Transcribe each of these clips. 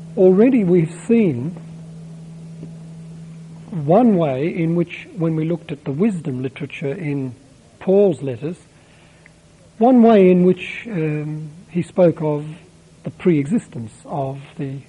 already we've seen one way in which, when we looked at the wisdom literature in Paul's letters, one way in which he spoke of the pre-existence of the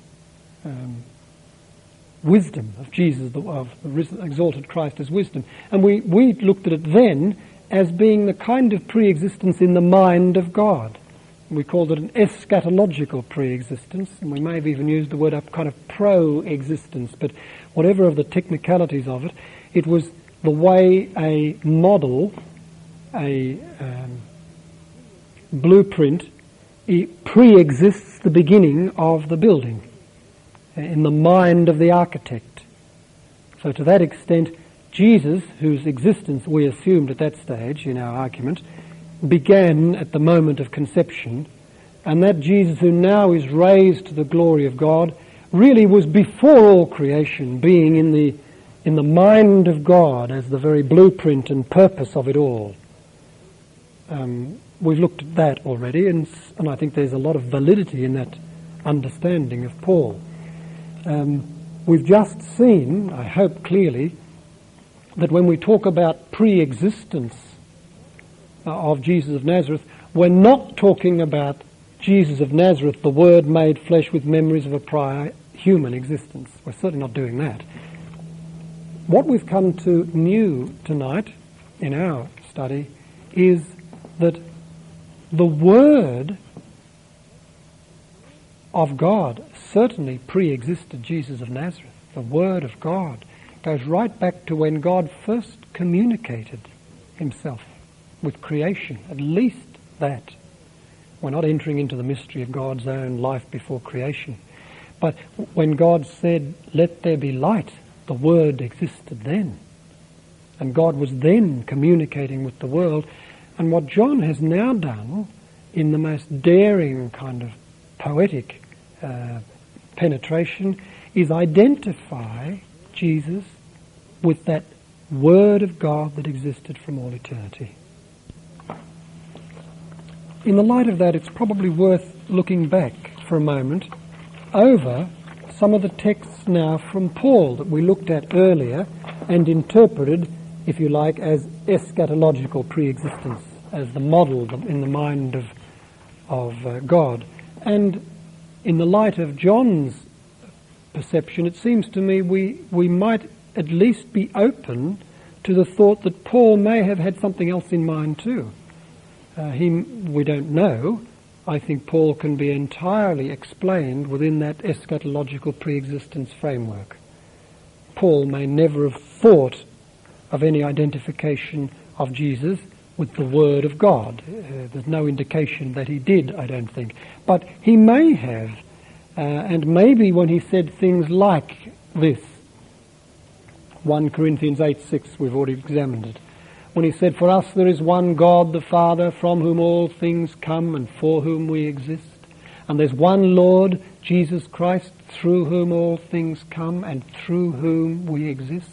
wisdom of Jesus, of the exalted Christ as wisdom. And we looked at it then as being the kind of pre-existence in the mind of God. We called it an eschatological pre-existence, and we may have even used the word a kind of pro-existence, but whatever of the technicalities of it, it was the way a model, a blueprint, it pre-exists the beginning of the building in the mind of the architect. So to that extent, Jesus, whose existence we assumed at that stage in our argument, began at the moment of conception, and that Jesus who now is raised to the glory of God really was before all creation, being in the mind of God as the very blueprint and purpose of it all. We've looked at that already, and I think there's a lot of validity in that understanding of Paul. We've just seen, I hope clearly, that when we talk about pre-existence of Jesus of Nazareth, we're not talking about Jesus of Nazareth, the Word made flesh with memories of a prior human existence. We're certainly not doing that. What we've come to new tonight in our study is that the Word of God certainly pre-existed Jesus of Nazareth. The Word of God goes right back to when God first communicated himself with creation, at least that. We're not entering into the mystery of God's own life before creation. But when God said, "Let there be light," the Word existed then. And God was then communicating with the world. And what John has now done, in the most daring kind of poetic penetration, is identify Jesus with that Word of God that existed from all eternity. In the light of that, it's probably worth looking back for a moment over some of the texts now from Paul that we looked at earlier and interpreted, if you like, as eschatological pre-existence, as the model in the mind of God. And in the light of John's perception, it seems to me we might at least be open to the thought that Paul may have had something else in mind too. We don't know. I think Paul can be entirely explained within that eschatological pre-existence framework. Paul may never have thought of any identification of Jesus with the Word of God. There's no indication that he did, I don't think. But he may have, and maybe when he said things like this, 1 Corinthians 8:6, we've already examined it, when he said, "For us there is one God, the Father, from whom all things come and for whom we exist. And there's one Lord, Jesus Christ, through whom all things come and through whom we exist."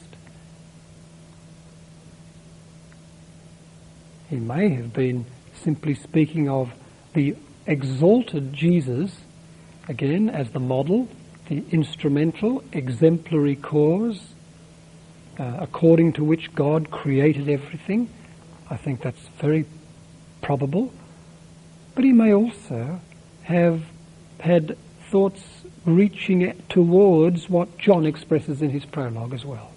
He may have been simply speaking of the exalted Jesus, again, as the model, the instrumental, exemplary cause, according to which God created everything. I think that's very probable. But he may also have had thoughts reaching towards what John expresses in his prologue as well.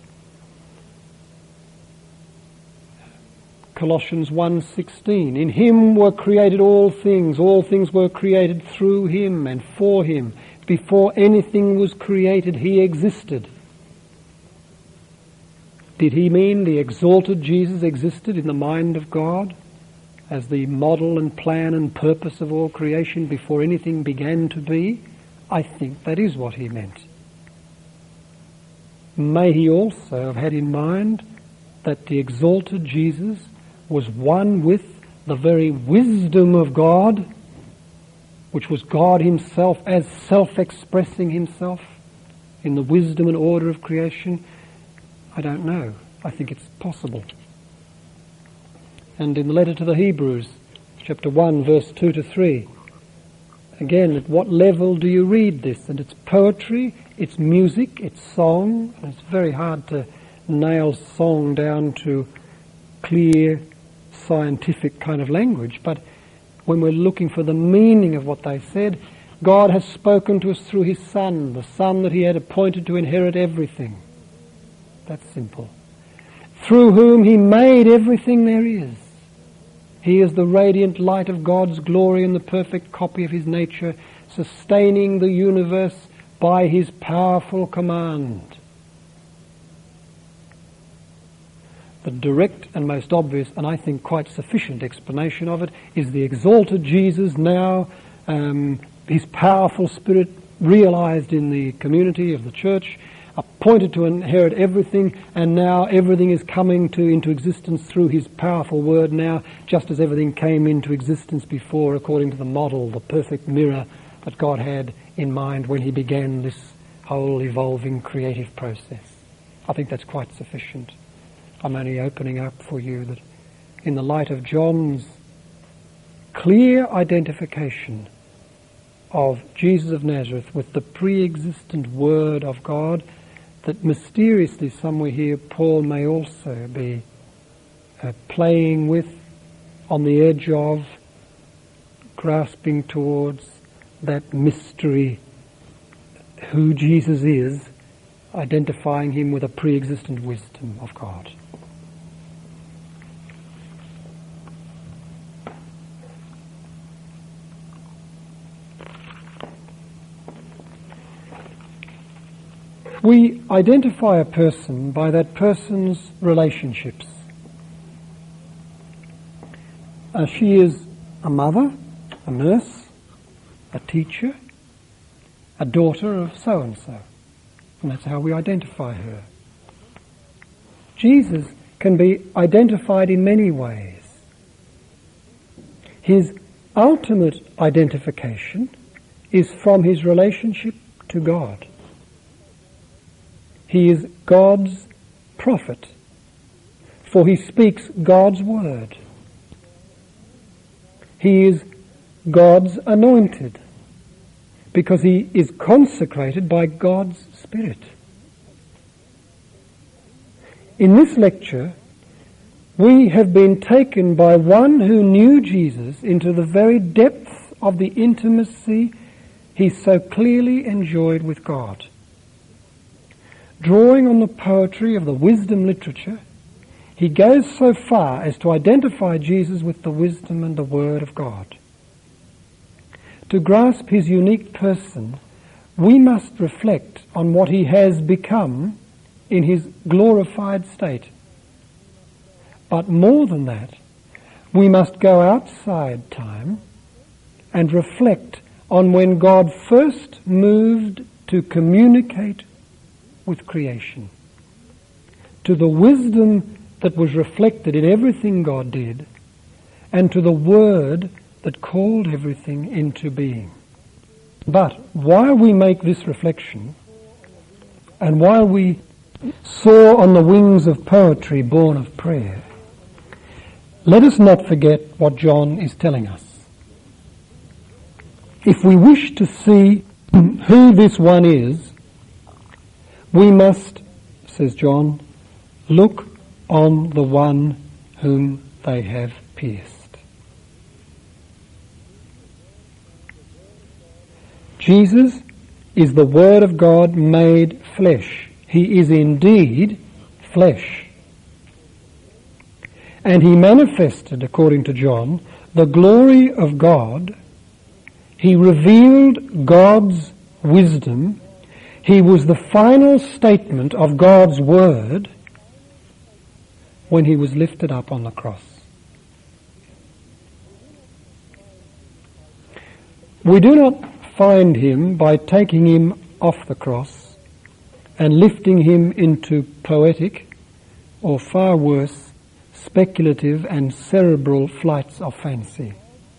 Colossians 1:16, "In him were created all things were created through him and for him. Before anything was created, he existed." Did he mean the exalted Jesus existed in the mind of God as the model and plan and purpose of all creation before anything began to be? I think that is what he meant. May he also have had in mind that the exalted Jesus was one with the very wisdom of God, which was God himself as self-expressing himself in the wisdom and order of creation? I don't know. I think it's possible. And in the letter to the Hebrews, chapter 1, verse 2 to 3, Again, at what level do you read this? And it's poetry, it's music, it's song, and it's very hard to nail song down to clear, scientific kind of language. But when we're looking for the meaning of what they said, God has spoken to us through His Son, the Son that He had appointed to inherit everything. That's simple. Through whom He made everything there is. He is the radiant light of God's glory and the perfect copy of His nature, sustaining the universe by His powerful command. The direct and most obvious, and I think quite sufficient explanation of it, is the exalted Jesus now, His powerful Spirit realized in the community of the church, appointed to inherit everything, and now everything is coming into existence through His powerful word now, just as everything came into existence before according to the model, the perfect mirror that God had in mind when He began this whole evolving creative process. I think that's quite sufficient. I'm only opening up for you that in the light of John's clear identification of Jesus of Nazareth with the pre-existent Word of God, that mysteriously somewhere here Paul may also be playing with, on the edge of, grasping towards that mystery, who Jesus is, identifying Him with a pre-existent wisdom of God. We identify a person by that person's relationships. She is a mother, a nurse, a teacher, a daughter of so-and-so. And that's how we identify her. Jesus can be identified in many ways. His ultimate identification is from His relationship to God. He is God's prophet, for He speaks God's word. He is God's anointed, because He is consecrated by God's Spirit. In this lecture, we have been taken by one who knew Jesus into the very depths of the intimacy He so clearly enjoyed with God. Drawing on the poetry of the wisdom literature, he goes so far as to identify Jesus with the wisdom and the Word of God. To grasp His unique person, we must reflect on what He has become in His glorified state. But more than that, we must go outside time and reflect on when God first moved to communicate with creation, to the wisdom that was reflected in everything God did, and to the Word that called everything into being. But while we make this reflection, and while we soar on the wings of poetry born of prayer, let us not forget what John is telling us. If we wish to see who this one is, we must, says John, look on the one whom they have pierced. Jesus is the Word of God made flesh. He is indeed flesh. And He manifested, according to John, the glory of God. He revealed God's wisdom. He was the final statement of God's word when He was lifted up on the cross. We do not find Him by taking Him off the cross and lifting Him into poetic, or far worse, speculative and cerebral flights of fancy.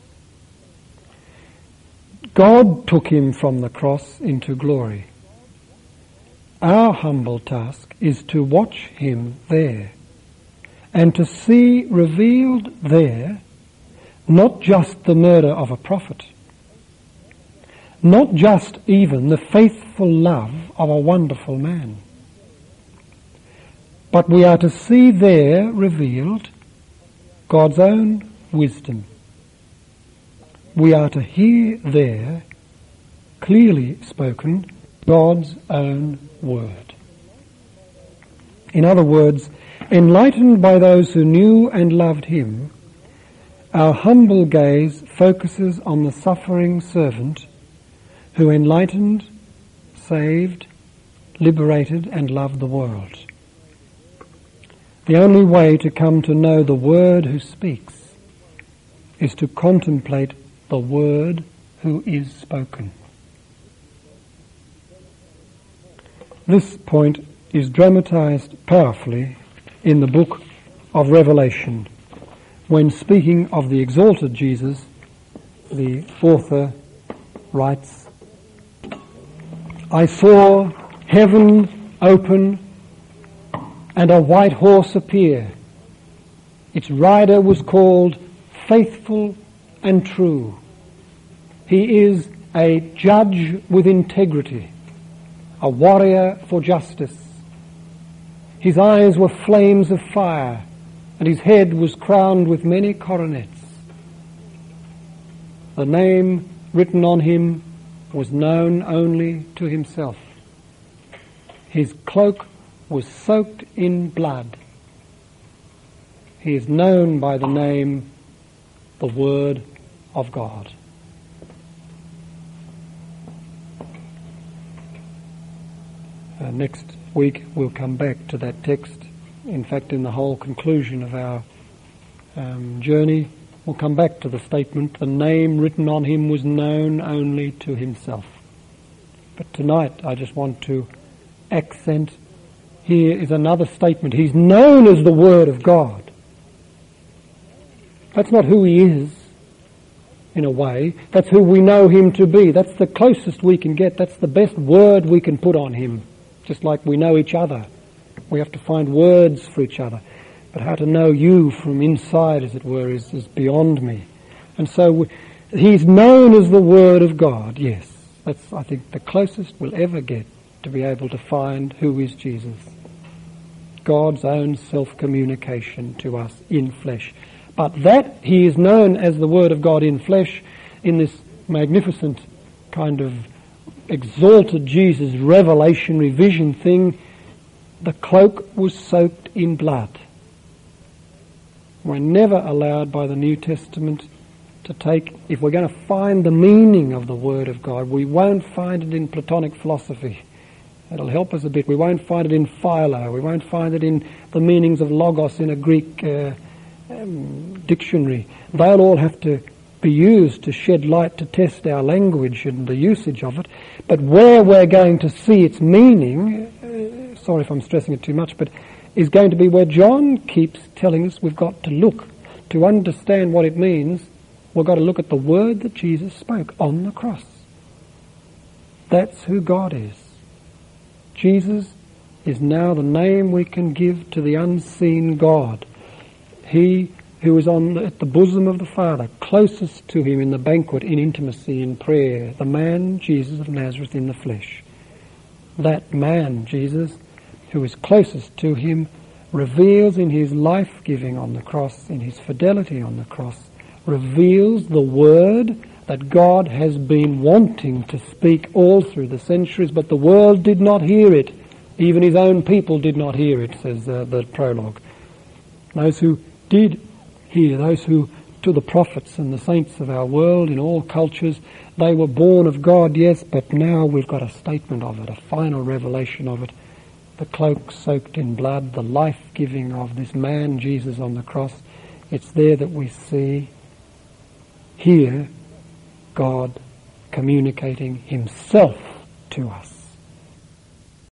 God took Him from the cross into glory. Our humble task is to watch Him there and to see revealed there not just the murder of a prophet, not just even the faithful love of a wonderful man. But we are to see there revealed God's own wisdom. We are to hear there clearly spoken God's own word. In other words, enlightened by those who knew and loved him, our humble gaze focuses on the suffering servant who enlightened, saved, liberated and loved the world. The only way to come to know the Word who speaks is to contemplate the Word who is spoken. This point is dramatized powerfully in the book of Revelation. When speaking of the exalted Jesus, the author writes, I saw heaven open and a white horse appear. Its rider was called Faithful and True. He is a judge with integrity, a warrior for justice. His eyes were flames of fire, and his head was crowned with many coronets. The name written on him was known only to himself. His cloak was soaked in blood. He is known by the name, the Word of God. Next week we'll come back to that text. In fact, in the whole conclusion of our journey, we'll come back to the statement, the name written on him was known only to himself. But tonight I just want to accent, here is another statement. He's known as the Word of God. That's not who he is, in a way. That's who we know him to be. That's the closest we can get. That's the best word we can put on him. Just like we know each other. We have to find words for each other. But how to know you from inside, as it were, is beyond me. And so he's known as the Word of God, yes. That's, I think, the closest we'll ever get to be able to find who is Jesus. God's own self-communication to us in flesh. But that he is known as the Word of God in flesh, in this magnificent kind of exalted Jesus revelationary vision thing, the cloak was soaked in blood. We're never allowed by the New Testament to take, if we're going to find the meaning of the Word of God, we won't find it in Platonic philosophy. It'll help us a bit. We won't find it in Philo. We won't find it in the meanings of logos in a Greek dictionary. They'll all have to be used to shed light to test our language and the usage of it. But where we're going to see its meaning, sorry if I'm stressing it too much, but is going to be where John keeps telling us we've got to look. To understand what it means, we've got to look at the word that Jesus spoke on the cross. That's who God is. Jesus is now the name we can give to the unseen God. He who is at the bosom of the Father, closest to him in the banquet, in intimacy, in prayer, the man, Jesus of Nazareth in the flesh. That man, Jesus, who is closest to him, reveals in his life-giving on the cross, in his fidelity on the cross, reveals the word that God has been wanting to speak all through the centuries, but the world did not hear it. Even his own people did not hear it, says the prologue. Those who did hear, those who, to the prophets and the saints of our world in all cultures, they were born of God, yes, but now we've got a statement of it, a final revelation of it. The cloak soaked in blood, the life-giving of this man, Jesus, on the cross. It's there that we see, hear God communicating himself to us.